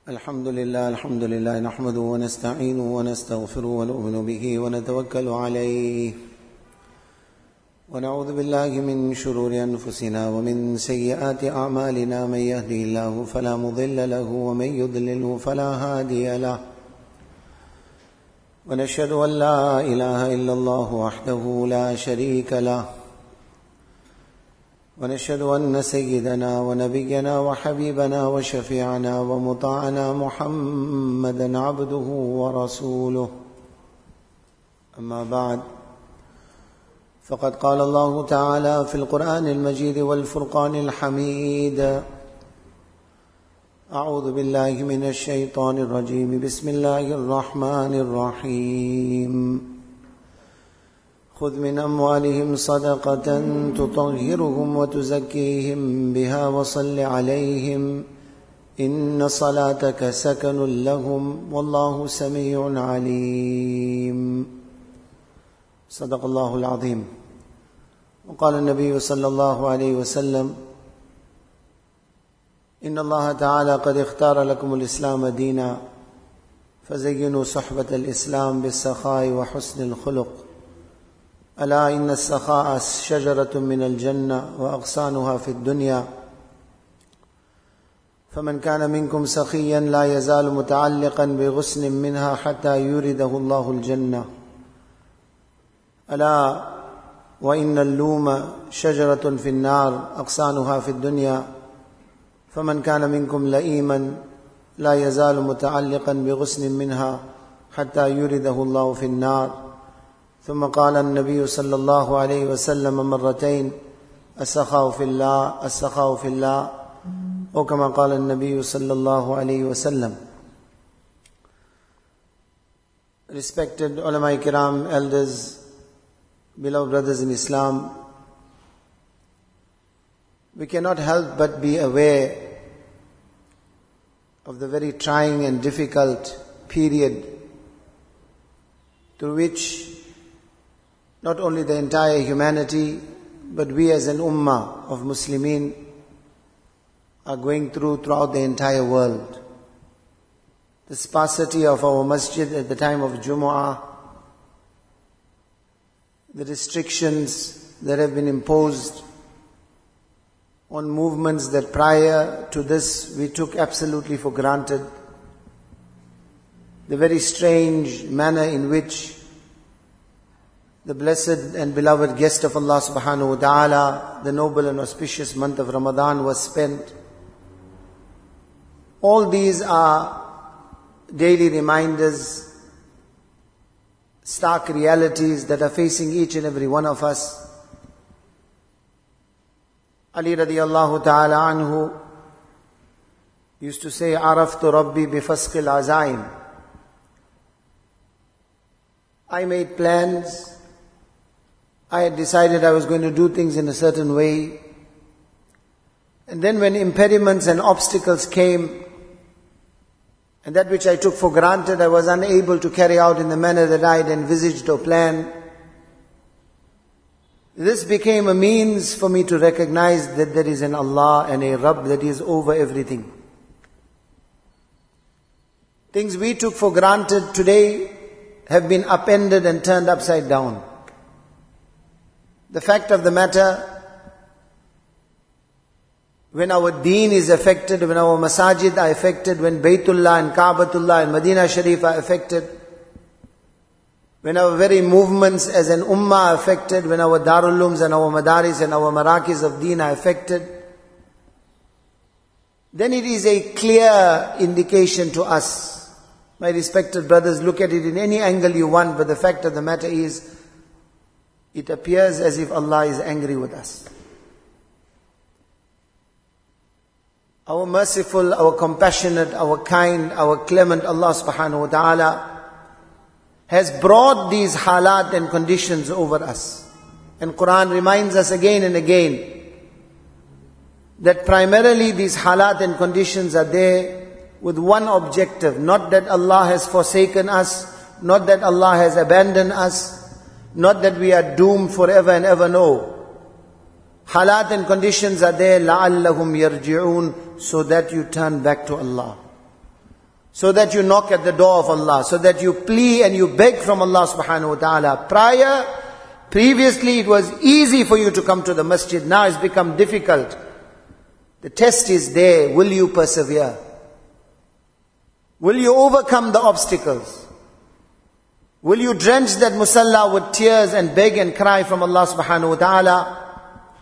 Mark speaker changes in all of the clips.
Speaker 1: الحمد لله نحمده ونستعينه ونستغفره ونؤمن به ونتوكل عليه ونعوذ بالله من شرور أنفسنا ومن سيئات أعمالنا. من يهده الله فلا مضل له ومن يضلله فلا هادي له، ونشهد أن لا إله إلا الله وحده لا شريك له، ونشهد أن سيدنا ونبينا وحبيبنا وشفيعنا ومطاعنا محمدا عبده ورسوله. أما بعد، فقد قال الله تعالى في القرآن المجيد والفرقان الحميد: أعوذ بالله من الشيطان الرجيم. بسم الله الرحمن الرحيم. خذ من أموالهم صدقة تطهرهم وتزكيهم بها وصل عليهم إن صلاتك سكن لهم والله سميع عليم. صدق الله العظيم. وقال النبي صلى الله عليه وسلم: إن الله تعالى قد اختار لكم الإسلام دينا فزينوا صحبة الإسلام بالسخاء وحسن الخلق. ألا إن السخاء شجرة من الجنة وأغصانها في الدنيا، فمن كان منكم سخيا لا يزال متعلقا بغصن منها حتى يورده الله الجنة. ألا وإن اللوم شجرة في النار أغصانها في الدنيا، فمن كان منكم لئيما لا يزال متعلقا بغصن منها حتى يورده الله في النار. ثم قال النبي صلى الله عليه وسلم مرتين: السخاء في الله، السخاء في الله، أو كما قال النبي صلى الله عليه وسلم. Respected ulama kiram, elders, beloved brothers in Islam, we cannot help but be aware of the very trying and difficult period through which not only the entire humanity, but we as an ummah of Muslimin are going throughout the entire world. The sparsity of our masjid at the time of Jumu'ah, the restrictions that have been imposed on movements that prior to this we took absolutely for granted, the very strange manner in which the blessed and beloved guest of Allah subhanahu wa ta'ala, the noble and auspicious month of Ramadan was spent. All these are daily reminders, stark realities that are facing each and every one of us. Ali radiyallahu ta'ala anhu used to say, "Araftu Rabbi bifasqil azaim." I made plans. I had decided I was going to do things in a certain way. And then when impediments and obstacles came, and that which I took for granted I was unable to carry out in the manner that I had envisaged or planned, this became a means for me to recognize that there is an Allah and a Rabb that is over everything. Things we took for granted today have been upended and turned upside down. The fact of the matter, when our deen is affected, when our masajid are affected, when Baytullah and Ka'batullah and Madinah Sharif are affected, when our very movements as an ummah are affected, when our Darul Ulooms and our Madaris and our Marakis of deen are affected, then it is a clear indication to us. My respected brothers, look at it in any angle you want, but the fact of the matter is, it appears as if Allah is angry with us. Our merciful, our compassionate, our kind, our clement Allah subhanahu wa ta'ala has brought these halat and conditions over us. And Quran reminds us again and again that primarily these halat and conditions are there with one objective: not that Allah has forsaken us, not that Allah has abandoned us, not that we are doomed forever and ever, no. Halat and conditions are there, لَعَلَّهُمْ يَرْجِعُونَ, so that you turn back to Allah. so that you knock at the door of Allah, so that you plea and you beg from Allah subhanahu wa ta'ala. Previously it was easy for you to come to the masjid, now it's become difficult. The test is there, will you persevere? Will you overcome the obstacles? Will you drench that musalla with tears and beg and cry from Allah subhanahu wa ta'ala?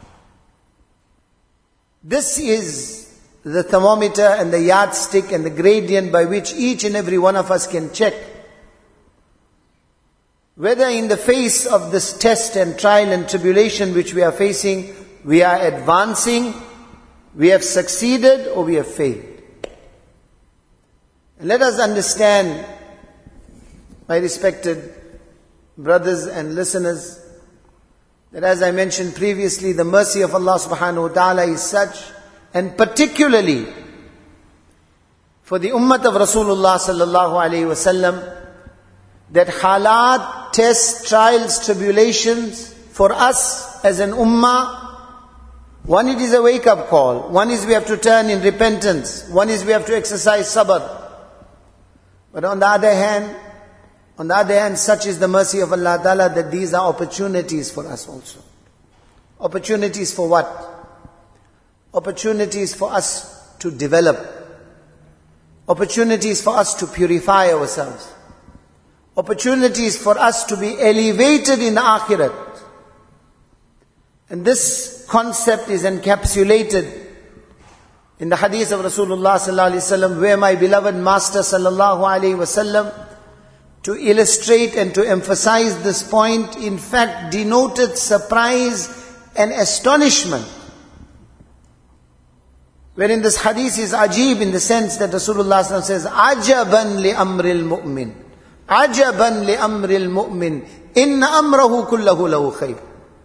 Speaker 1: This is the thermometer and the yardstick and the gradient by which each and every one of us can check whether in the face of this test and trial and tribulation which we are facing, we are advancing, we have succeeded, or we have failed. And let us understand, my respected brothers and listeners, that as I mentioned previously, the mercy of Allah subhanahu wa ta'ala is such, and particularly for the ummah of Rasulullah sallallahu alayhi wa sallam, that halat, tests, trials, tribulations, for us as an ummah, one, it is a wake-up call. One is we have to turn in repentance. One is we have to exercise sabr. But on the other hand, such is the mercy of Allah Ta'ala that these are opportunities for us also. Opportunities for what? Opportunities for us to develop. Opportunities for us to purify ourselves. Opportunities for us to be elevated in the akhirat. And this concept is encapsulated in the hadith of Rasulullah sallallahu alaihi wasallam, where my beloved Master sallallahu alaihi wasallam, to illustrate and to emphasize this point, in fact denoted surprise and astonishment. Wherein this hadith is ajib in the sense that Rasulullah sallallahu alaihi wasallam says, "Ajaban li amril mu'min, ajaban li amril mu'min, inna amrahu kullahu lahu khayr."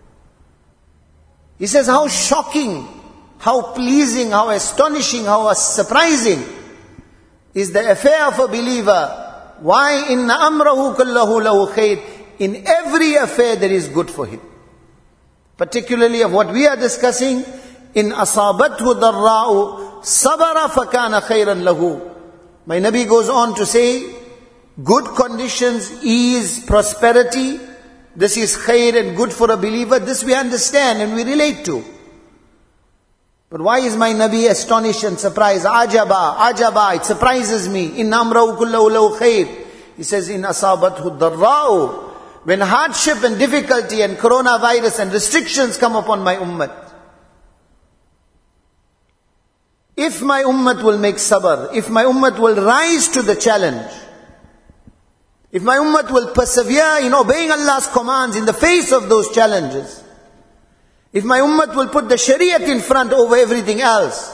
Speaker 1: He says, how shocking, how pleasing, how astonishing, how surprising is the affair of a believer. Why? Inna amrahu kullahu lahu khayr. In every affair there is good for him. Particularly of what we are discussing, in asabathu darra'u sabara fakana khayran lahu. My Nabi goes on to say, good conditions, ease, prosperity, this is khair and good for a believer. This we understand and we relate to. But why is my Nabi astonished and surprised? Ajaba, it surprises me. Inna amrahu kullahu lahu khair. He says, in asabathu darra'u. When hardship and difficulty and coronavirus and restrictions come upon my ummah, if my ummah will make sabr, if my ummah will rise to the challenge, if my ummah will persevere in obeying Allah's commands in the face of those challenges, if my ummah will put the shariat in front over everything else,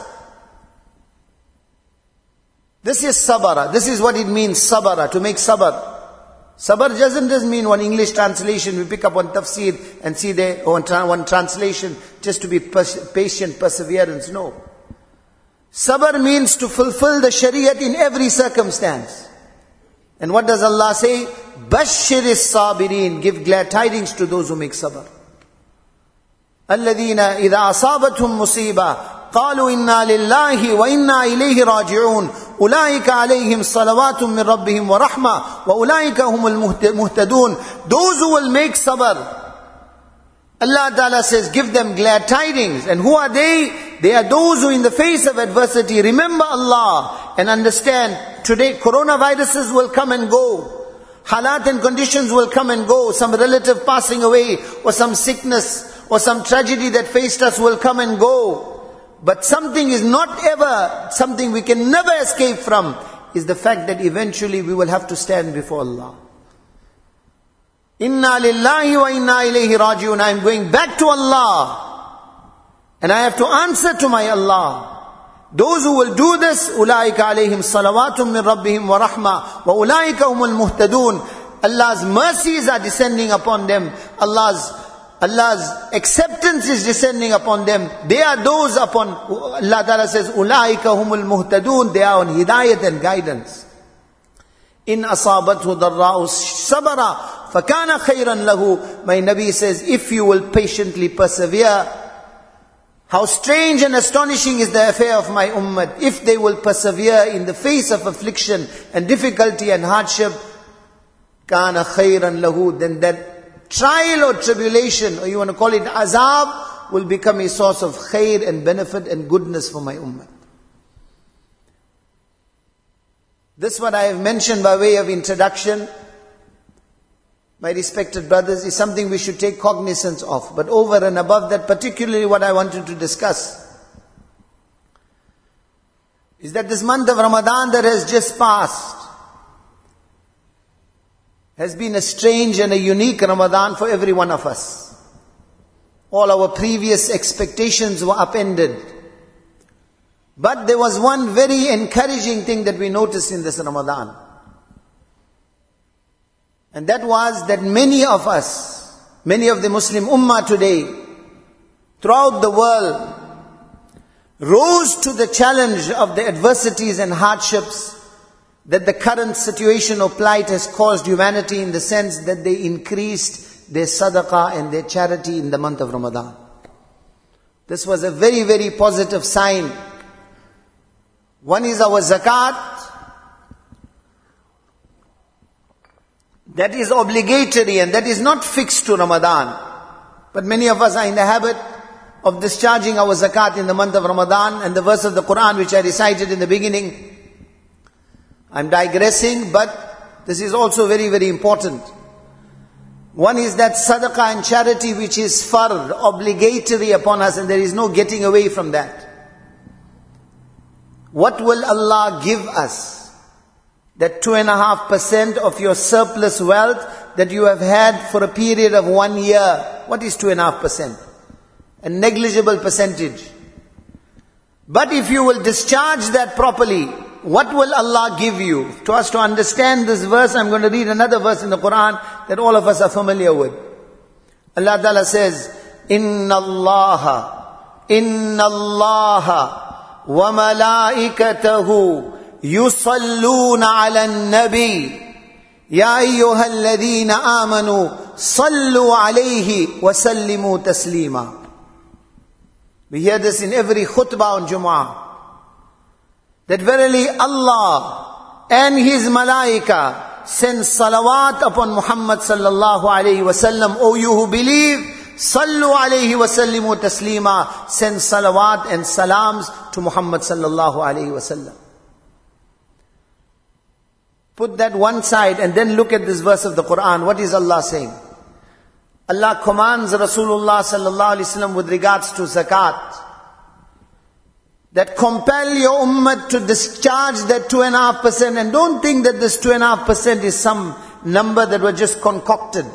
Speaker 1: this is sabara. This is what it means, sabara, to make sabr. Sabr doesn't mean one English translation, we pick up one tafsir and see there, or one translation, just to be patient, perseverance. No. Sabr means to fulfill the shariat in every circumstance. And what does Allah say? Bashiris sabirin, give glad tidings to those who make sabr. Alladhina idha asabathum musiba qalu inna lillahi wa inna ilayhi raji'un ulaika alayhim salawatun min rabbihim wa rahma wa ulaika humul muhtadun. Those who will make sabr, Allah Ta'ala says, give them glad tidings. And who are they? They are those who in the face of adversity remember Allah and understand, today coronaviruses will come and go. Halat and conditions will come and go. Some relative passing away, or some sickness, or some tragedy that faced us will come and go. But something is not ever, something we can never escape from, is the fact that eventually we will have to stand before Allah. Inna lillahi wa inna ilayhi raji'un. I am going back to Allah, and I have to answer to my Allah. Those who will do this, ulaika alayhim salawatun min rabbihim wa rahma wa ulaika humul muhtadun. Allah's mercies are descending upon them. Allah's acceptance is descending upon them. They are those upon, Allah Ta'ala says, ulaika humul muhtadun. They are on hidayat and guidance. In asabathu darra'u sabara fakana khayran lahu. My Nabi says, if you will patiently persevere, How strange and astonishing is the affair of my ummah. If they will persevere in the face of affliction and difficulty and hardship, kana khayran lahu, then that trial or tribulation, or you want to call it azab, will become a source of khair and benefit and goodness for my ummah. This what I have mentioned by way of introduction, my respected brothers, is something we should take cognizance of. But over and above that, particularly what I wanted to discuss is that this month of Ramadan that has just passed has been a strange and a unique Ramadan for every one of us. All our previous expectations were upended. But there was one very encouraging thing that we noticed in this Ramadan. And that was that many of us, many of the Muslim Ummah today, throughout the world, rose to the challenge of the adversities and hardships that the current situation of plight has caused humanity, in the sense that they increased their sadaqah and their charity in the month of Ramadan. This was a very, very positive sign. One is our zakat. That is obligatory and that is not fixed to Ramadan. But many of us are in the habit of discharging our zakat in the month of Ramadan. And the verse of the Quran which I recited in the beginning, I'm digressing, but this is also very, very important. One is that sadaqah and charity which is fard, obligatory upon us, and there is no getting away from that. What will Allah give us? That 2.5% of your surplus wealth that you have had for a period of 1 year. What is 2.5%? A negligible percentage. But if you will discharge that properly, what will Allah give you? To us to understand this verse, I'm going to read another verse in the Quran that all of us are familiar with. Allah Ta'ala says, Inna Allaha wa malaikatahu يصلون على النبي يا أيها الذين آمنوا صلوا عليه وسلموا تسليما. We hear this in every khutbah on Jumu'ah, that verily Allah and His malaika send salawat upon Muhammad sallallahu alayhi wasallam. O you who believe, sallu alayhi wa sallimu taslima, send salawat and salams to Muhammad sallallahu alayhi wasallam. Put that one side and then look at this verse of the Quran. What is Allah saying? Allah commands Rasulullah sallallahu alaihi wasallam with regards to zakat, that compel your ummah to discharge that 2.5%, and don't think that this 2.5% is some number that was just concocted.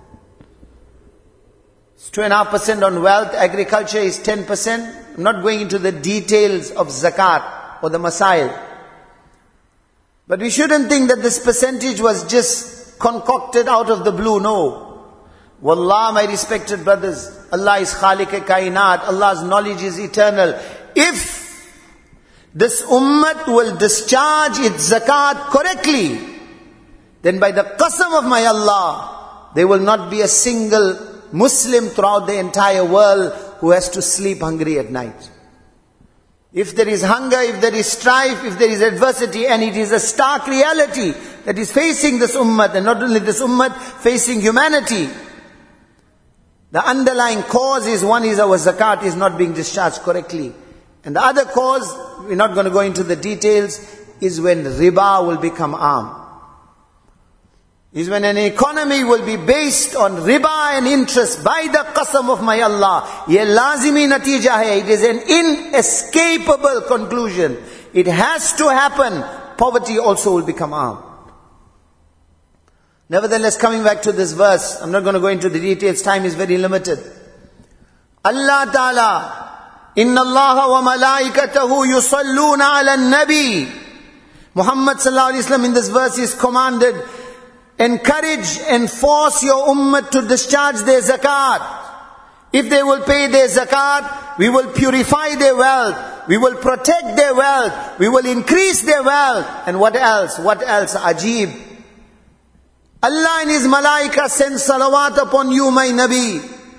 Speaker 1: It's 2.5% on wealth, agriculture is 10%. I'm not going into the details of zakat or the masail. But we shouldn't think that this percentage was just concocted out of the blue. No. Wallah, my respected brothers, Allah is Khaliq-e-Kainat. Allah's knowledge is eternal. If this ummah will discharge its zakat correctly, then by the qasam of my Allah, there will not be a single Muslim throughout the entire world who has to sleep hungry at night. If there is hunger, if there is strife, if there is adversity, and it is a stark reality that is facing this ummah, and not only this ummah, facing humanity, the underlying cause is, one is our zakat is not being discharged correctly. And the other cause, we're not going to go into the details, is when riba will become arm. Is when an economy will be based on riba and interest. By the qasam of my Allah, ye lazimi natija hai. It is an inescapable conclusion. It has to happen. Poverty also will become armed. Nevertheless, coming back to this verse, I'm not going to go into the details, time is very limited. Allah Ta'ala, Inna Allah wa malaikatahu yusalluna ala nabi. Muhammad sallallahu alaihi wasallam in this verse is commanded, encourage and force your ummah to discharge their zakat. If they will pay their zakat, we will purify their wealth, we will protect their wealth, we will increase their wealth. And what else? What else? Ajib. Allah and His malaika send salawat upon you, my Nabi.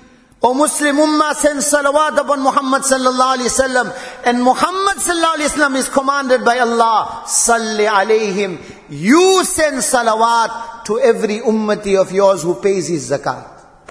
Speaker 1: O Muslim Ummah, send salawat upon Muhammad sallallahu alayhi wasallam. And Muhammad sallallahu alayhi wasallam is commanded by Allah, salli alayhim. You send salawat to every ummati of yours who pays his zakat.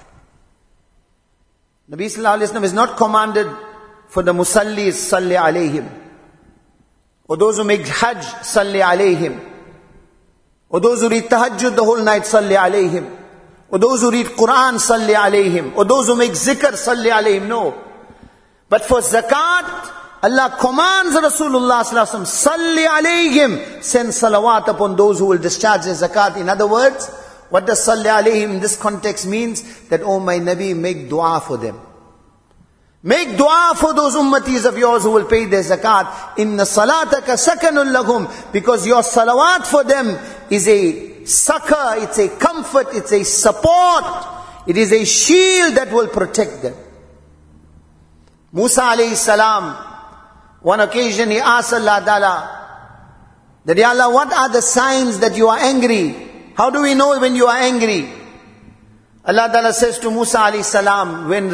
Speaker 1: Nabi sallallahu alayhi wasallam is not commanded for the musallis, salli alayhim. Or those who make hajj, salli alayhim. Or those who read tahajjud the whole night, salli alayhim. Or those who read Quran, salli alayhim. Or those who make zikr, salli alayhim. No. But for zakat, Allah commands Rasulullah sallallahu alaihi wasallam, salli alayhim, send salawat upon those who will discharge their zakat. In other words, what does salli alayhim in this context means? That, oh my Nabi, make dua for them. Make dua for those ummatis of yours who will pay their zakat. Inna salataka sakanun lahum. Because your salawat for them is a succor, it's a comfort, it's a support. It is a shield that will protect them. Musa alayhi salam, one occasion he asked Allah Ta'ala, that Ya Allah, what are the signs that you are angry? How do we know when you are angry? Allah Ta'ala says to Musa alayhi salam, when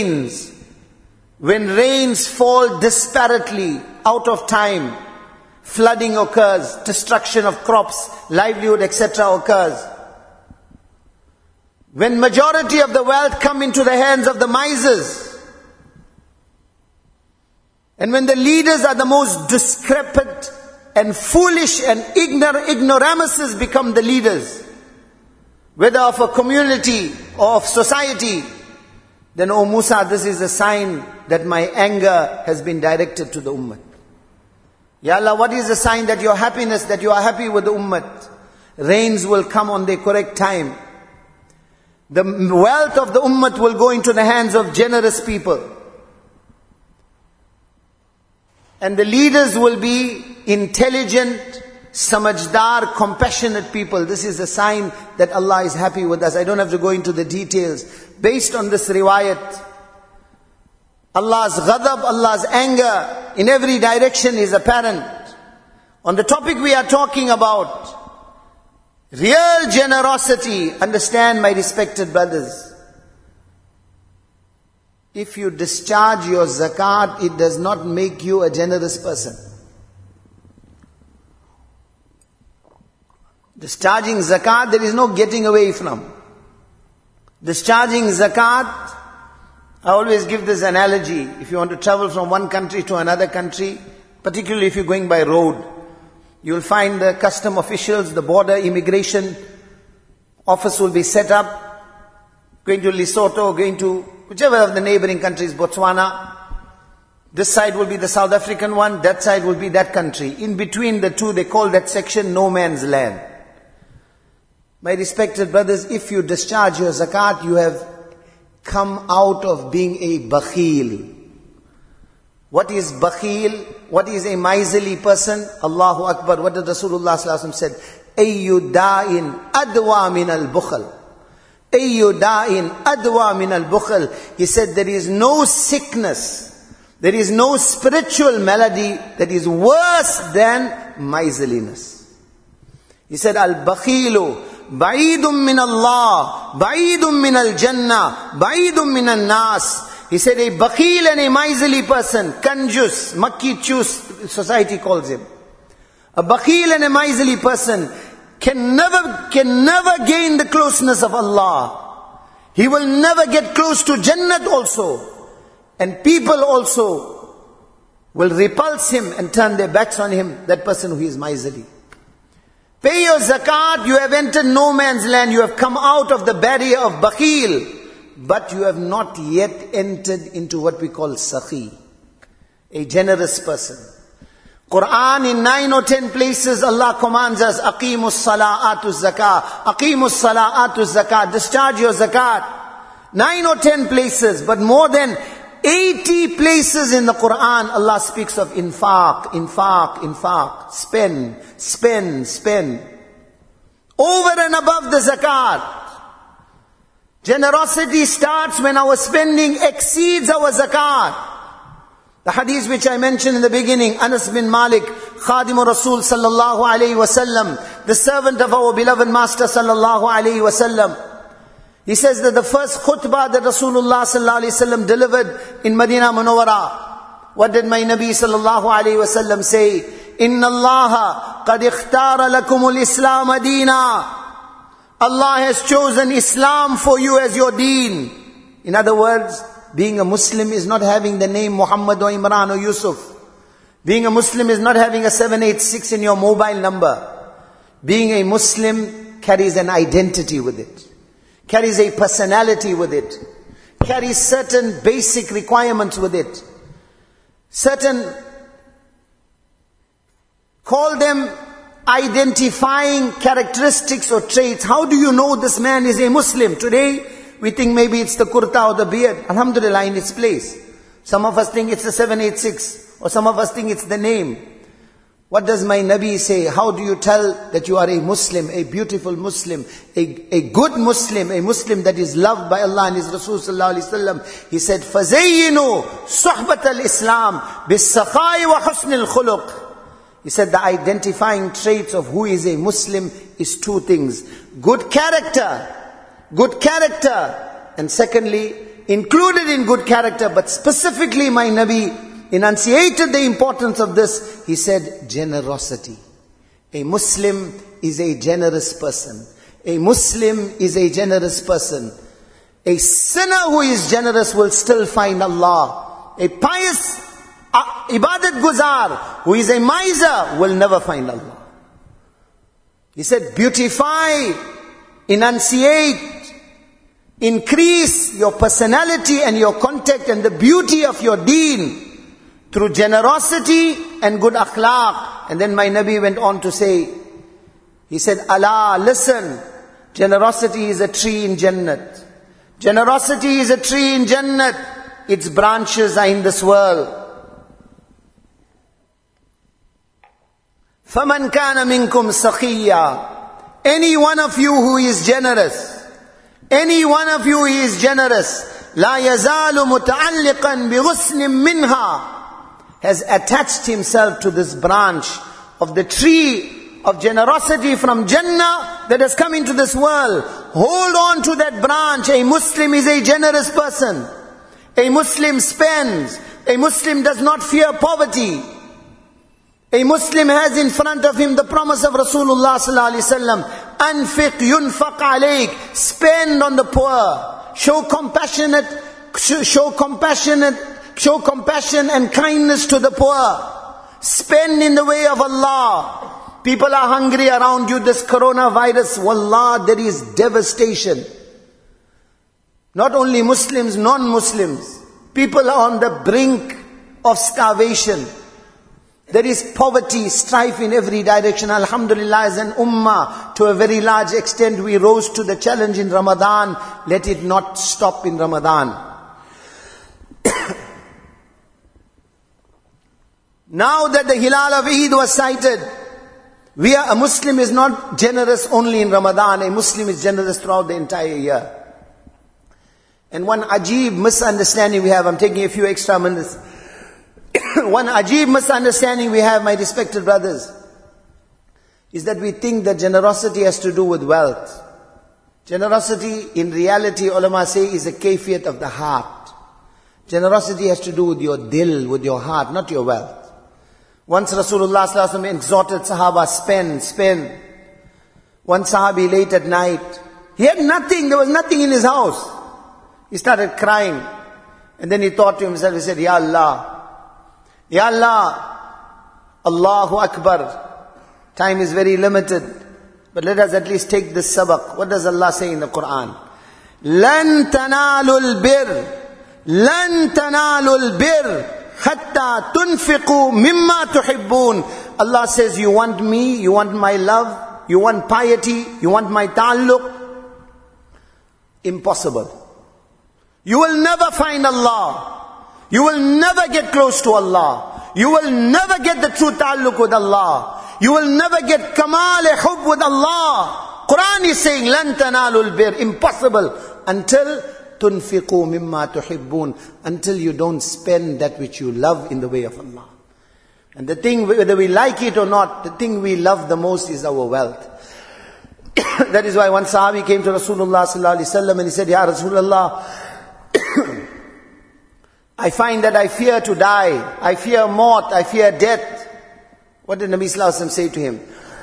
Speaker 1: rains fall disparately out of time, flooding occurs, destruction of crops, livelihood, etc. occurs. When majority of the wealth come into the hands of the misers, and when the leaders are the most discrepant and foolish and ignoramuses become the leaders, whether of a community or of society, then, O Musa, this is a sign that my anger has been directed to the ummah. Ya Allah, what is the sign that your happiness, that you are happy with the ummah? Rains will come on the correct time. The wealth of the ummah will go into the hands of generous people. And the leaders will be intelligent, samajdar, compassionate people. This is a sign that Allah is happy with us. I don't have to go into the details. Based on this riwayat, Allah's ghadab, Allah's anger in every direction is apparent. On the topic we are talking about, real generosity, understand my respected brothers. If you discharge your zakat, it does not make you a generous person. Discharging zakat, there is no getting away from. Discharging zakat, I always give this analogy. If you want to travel from one country to another country, particularly if you're going by road, you'll find the custom officials, the border immigration office will be set up. Going to Lesotho, going to whichever of the neighboring countries, Botswana. This side will be the South African one, that side will be that country. In between the two, they call that section no man's land. My respected brothers, if you discharge your zakat, you have come out of being a bakhil. What is bakhil? What is a miserly person? Allahu Akbar. What did Rasulullah sallallahu alaihi wasallam said? Ayyu da'in adwa min al-bukhl. Ayyu da'in adwa min al-bukhl. He said there is no sickness, there is no spiritual malady that is worse than miserliness. He said, al-bakhilu ba'idun min Allah, ba'idun min al-jannah, ba'idun min al-nas. He said a bakhil and a miserly person, kanjus, makki chus, society calls him. A bakhil and a miserly person can never gain the closeness of Allah. He will never get close to Jannat also. And people also will repulse him and turn their backs on him, that person who is miserly. Pay your zakat, you have entered no man's land, you have come out of the barrier of bakhil, but you have not yet entered into what we call sakhi, a generous person. Quran in 9 or 10 places Allah commands us, aqimus sala'atu zakah, aqimus sala'atu zakah, discharge your zakat. 9 or 10 places, but more than 80 places in the Quran Allah speaks of infaq, infaq, infaq, spend. Over and above the zakat. Generosity starts when our spending exceeds our zakat. The hadith which I mentioned in the beginning, Anas bin Malik, Khadimu Rasul sallallahu alayhi wasallam, the servant of our beloved Master sallallahu alayhi wasallam. He says that the first khutbah that Rasulullah sallallahu alaihi wasallam delivered in Madinah Munawwara, what did my Nabi sallallahu alaihi wasallam say? Inna Allah qad ikhtara lakumul Islam deena. Allah has chosen Islam for you as your deen. In other words, being a Muslim is not having the name Muhammad or Imran or Yusuf. Being a Muslim is not having a 786 in your mobile number. Being a Muslim carries an identity with it, carries a personality with it, carries certain basic requirements with it. Certain, call them identifying characteristics or traits. How do you know this man is a Muslim? Today, we think maybe it's the kurta or the beard. Alhamdulillah, in its place. Some of us think it's the 786, or some of us think it's the name. What does my Nabi say? How do you tell that you are a Muslim, a beautiful Muslim, a good Muslim, a Muslim that is loved by Allah and His Rasul sallallahu alaihi wasallam? He said, فَزَيِّنُوا صُحْبَةَ الْإِسْلام بِالسَّخَاءِ وَحُسْنِ الْخُلُقِ. He said the identifying traits of who is a Muslim is two things. Good character. And secondly, included in good character, but specifically my Nabi enunciated the importance of this. He said generosity. A Muslim is a generous person. A Muslim is a generous person. A sinner who is generous will still find Allah. A pious ibadat guzar, who is a miser, will never find Allah. He said, beautify, enunciate, increase your personality and your contact and the beauty of your deen through generosity and good akhlaq. And then my Nabi went on to say, he said, Allah, listen, generosity is a tree in Jannat. Generosity is a tree in Jannat. Its branches are in this world. فَمَنْ كَانَ مِنْكُمْ سَخِيًّا. Any one of you who is generous, any one of you who is generous, لَا يَزَالُ مُتَعَلِّقًا بِغُصْنٍ مِّنْهَا, has attached himself to this branch of the tree of generosity from Jannah that has come into this world. Hold on to that branch. A Muslim is a generous person. A Muslim spends. A Muslim does not fear poverty. A Muslim has in front of him the promise of Rasulullah sallallahu alaihi wasallam. Anfiq yunfaq alayk. Spend on the poor. Show compassion and kindness to the poor. Spend in the way of Allah. People are hungry around you. This coronavirus, wallah, there is devastation. Not only Muslims, non-Muslims. People are on the brink of starvation. There is poverty, strife in every direction. Alhamdulillah, as an ummah, to a very large extent, we rose to the challenge in Ramadan. Let it not stop in Ramadan. Now that the Hilal of Eid was sighted, a Muslim is not generous only in Ramadan. A Muslim is generous throughout the entire year. And one ajib misunderstanding we have, I'm taking a few extra minutes. One ajib misunderstanding we have, my respected brothers, is that we think that generosity has to do with wealth. Generosity, in reality, ulama say, is a kayfiyat of the heart. Generosity has to do with your dil, with your heart, not your wealth. Once Rasulullah sallallahu alaihi wasallam exhorted Sahaba, spend. One Sahabi late at night, he had nothing, there was nothing in his house. He started crying. And then he thought to himself, he said, Ya Allah, Allahu Akbar. Time is very limited. But let us at least take this sabaq. What does Allah say in the Quran? لَن تَنَالُوا الْبِرَّ حَتَّى تُنْفِقُوا مِمَّا تُحِبُّونَ. Allah says, you want me, you want my love, you want piety, you want my ta'alluq. Impossible. You will never find Allah. You will never get close to Allah. You will never get the true ta'alluq with Allah. You will never get kamal hub with Allah. Quran is saying, لَن تَنَالُوا الْبِرَّ. Impossible. Until تُنْفِقُوا مِمَّا تُحِبُّونَ. Until you don't spend that which you love in the way of Allah. And the thing, whether we like it or not, the thing we love the most is our wealth. That is why one Sahabi came to Rasulullah sallallahu alaihi wasallam and he said, Ya Rasulullah, I find that I fear to die. I fear maut. I fear death. What did Nabi sallallahu alaihi wasallam say to him?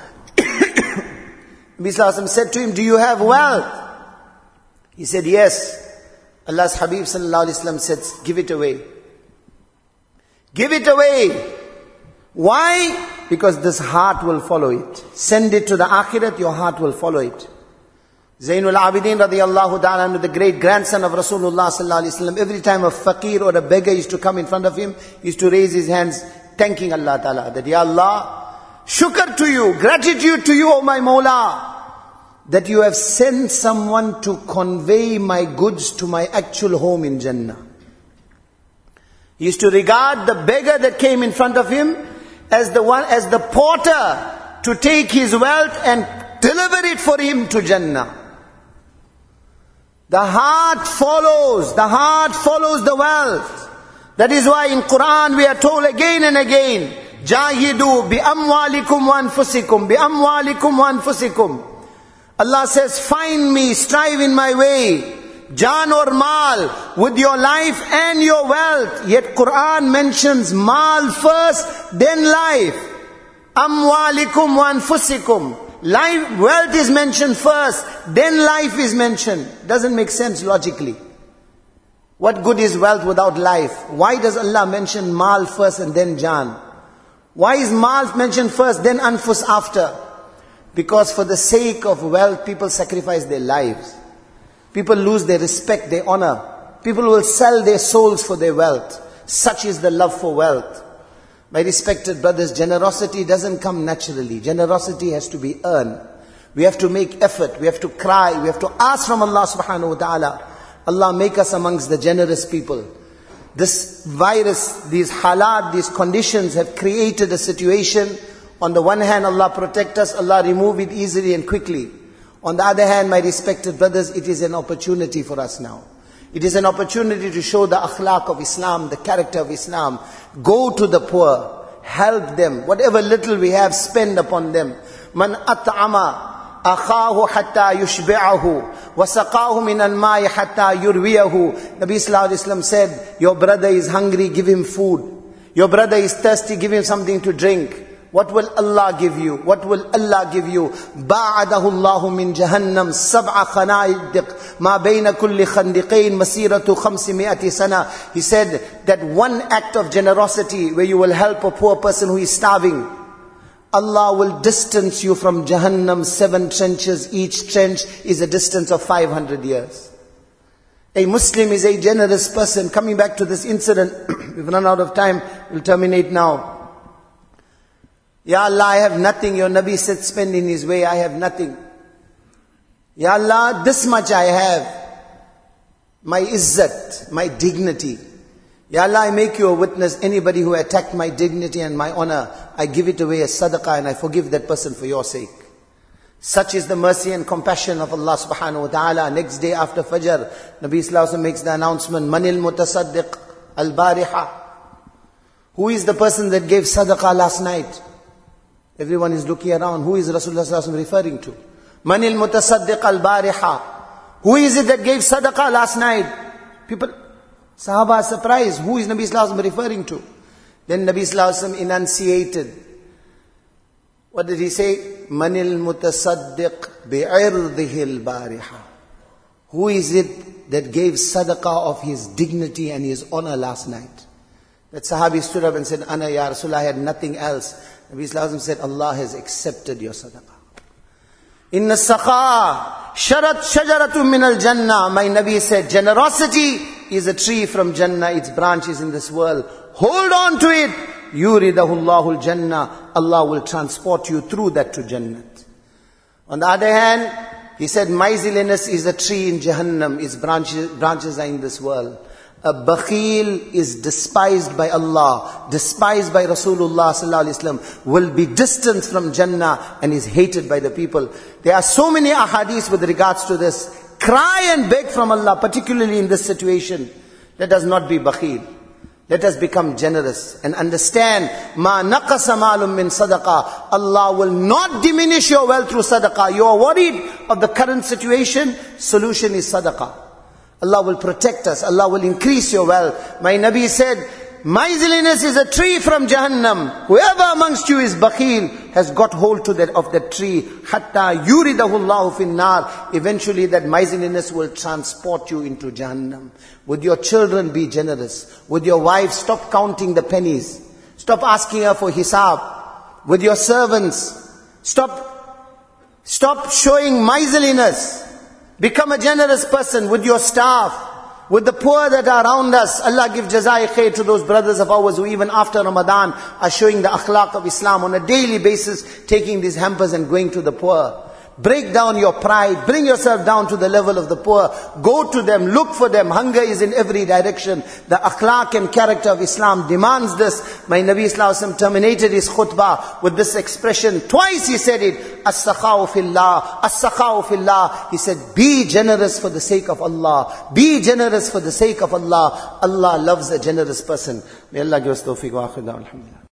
Speaker 1: Nabi sallallahu alaihi wasallam said to him, do you have wealth? He said, yes. Allah's Habib sallallahu alaihi wasallam said, give it away. Give it away. Why? Because this heart will follow it. Send it to the akhirat, your heart will follow it. Zainul Abidin radiyallahu ta'ala, the great grandson of Rasulullah sallallahu alaihi wasallam, every time a faqir or a beggar used to come in front of him, he used to raise his hands thanking Allah ta'ala, that Ya Allah, shukr to you, gratitude to you, O my Mawla, that you have sent someone to convey my goods to my actual home in Jannah. He used to regard the beggar that came in front of him as the porter to take his wealth and deliver it for him to Jannah. The heart follows the wealth. That is why in Quran we are told again and again, Jahidu bi amwalikum wa anfusikum, bi amwalikum wa anfusikum. Allah says, find me, strive in my way, Jan or mal, with your life and your wealth. Yet Quran mentions mal first, then life. Amwalikum wa anfusikum. Life, wealth is mentioned first, then life is mentioned. Doesn't make sense logically. What good is wealth without life? Why does Allah mention mal first and then jan? Why is mal mentioned first, then anfus after? Because for the sake of wealth, people sacrifice their lives. People lose their respect, their honor. People will sell their souls for their wealth. Such is the love for wealth. My respected brothers, generosity doesn't come naturally. Generosity has to be earned. We have to make effort. We have to cry. We have to ask from Allah subhanahu wa ta'ala. Allah, make us amongst the generous people. This virus, these halat, these conditions have created a situation. On the one hand, Allah protect us. Allah remove it easily and quickly. On the other hand, my respected brothers, it is an opportunity for us now. It is an opportunity to show the akhlaq of Islam, the character of Islam. Go to the poor, help them. Whatever little we have, spend upon them. Man at'ama akhahu hatta yushbi'ahu wa saqahu min al-ma'i hatta yurwiyahu. Nabi sallallahu alaihi wasallam said, your brother is hungry, give him food. Your brother is thirsty, give him something to drink. What will Allah give you? What will Allah give you? بَعَدَهُ اللَّهُ مِنْ جَهَنَّمْ سَبْعَ خَنَائِدِقْ مَا بَيْنَ كُلِّ خَنْدِقَيْن مَسِيرَةُ 500 سَنَةٍ. He said that one act of generosity where you will help a poor person who is starving, Allah will distance you from Jahannam 7 trenches. Each trench is a distance of 500 years. A Muslim is a generous person. Coming back to this incident, we've run out of time, we'll terminate now. Ya Allah, I have nothing. Your Nabi said, spend in His way. I have nothing. Ya Allah, this much I have. My izzat, my dignity. Ya Allah, I make you a witness. Anybody who attacked my dignity and my honor, I give it away as sadaqah and I forgive that person for your sake. Such is the mercy and compassion of Allah subhanahu wa ta'ala. Next day after Fajr, Nabi sallallahu alaihi wasallam makes the announcement, Manil mutasaddiq al-bariha. Who is the person that gave sadaqah last night? Everyone is looking around. Who is Rasulullah sallallahu alaihi wasallam referring to? Manil mutasaddiq al-bariha. Who is it that gave sadaqah last night? People, Sahaba are surprised. Who is Nabi sallallahu alaihi wasallam referring to? Then Nabi sallallahu alaihi wasallam enunciated. What did he say? Manil mutasaddiq bi'irdihi al-bariha. Who is it that gave sadaqah of his dignity and his honor last night? That Sahabi stood up and said, Ana ya Rasulullah, I had nothing else. Nabi sallallahu alaihi wasallam said, Allah has accepted your sadaqah. Inna saqa sharat shajaratun min al-jannah. My Nabi said, generosity is a tree from Jannah. Its branch is in this world. Hold on to it. Yuridahu Allahu al-jannah. Allah will transport you through that to Jannat. On the other hand, he said, miserliness is a tree in Jahannam. Its branches are in this world. A bakhil is despised by Allah, despised by Rasulullah sallallahu alaihi wasallam, will be distant from Jannah and is hated by the people. There are so many ahadith with regards to this. Cry and beg from Allah, particularly in this situation. Let us not be bakhil. Let us become generous and understand, ma naqasa malum min sadaqah. Allah will not diminish your wealth through sadaqah. You are worried of the current situation, solution is sadaqah. Allah will protect us, Allah will increase your wealth. My Nabi said, miserliness is a tree from Jahannam. Whoever amongst you is bakhil has got hold of that tree. Hatta yuridahu Allahu fin nar. Eventually that miserliness will transport you into Jahannam. Would your children be generous? Would your wife stop counting the pennies? Stop asking her for hisab. With your servants, stop showing miserliness. Become a generous person with your staff. With the poor that are around us. Allah give jazai khair to those brothers of ours who even after Ramadan are showing the akhlaq of Islam on a daily basis, taking these hampers and going to the poor. Break down your pride, bring yourself down to the level of the poor, go to them, look for them. Hunger is in every direction. The akhlaq and character of Islam demands this. My Nabi Sallallahu Alaihi Wasallam terminated his khutbah with this expression. Twice he said it, as-sakha'u fillah, as-sakha'u fillah. He said, be generous for the sake of Allah. Be generous for the sake of Allah. Allah loves a generous person. May Allah give us tawfiq wa akhir da'wan. Alhamdulillah.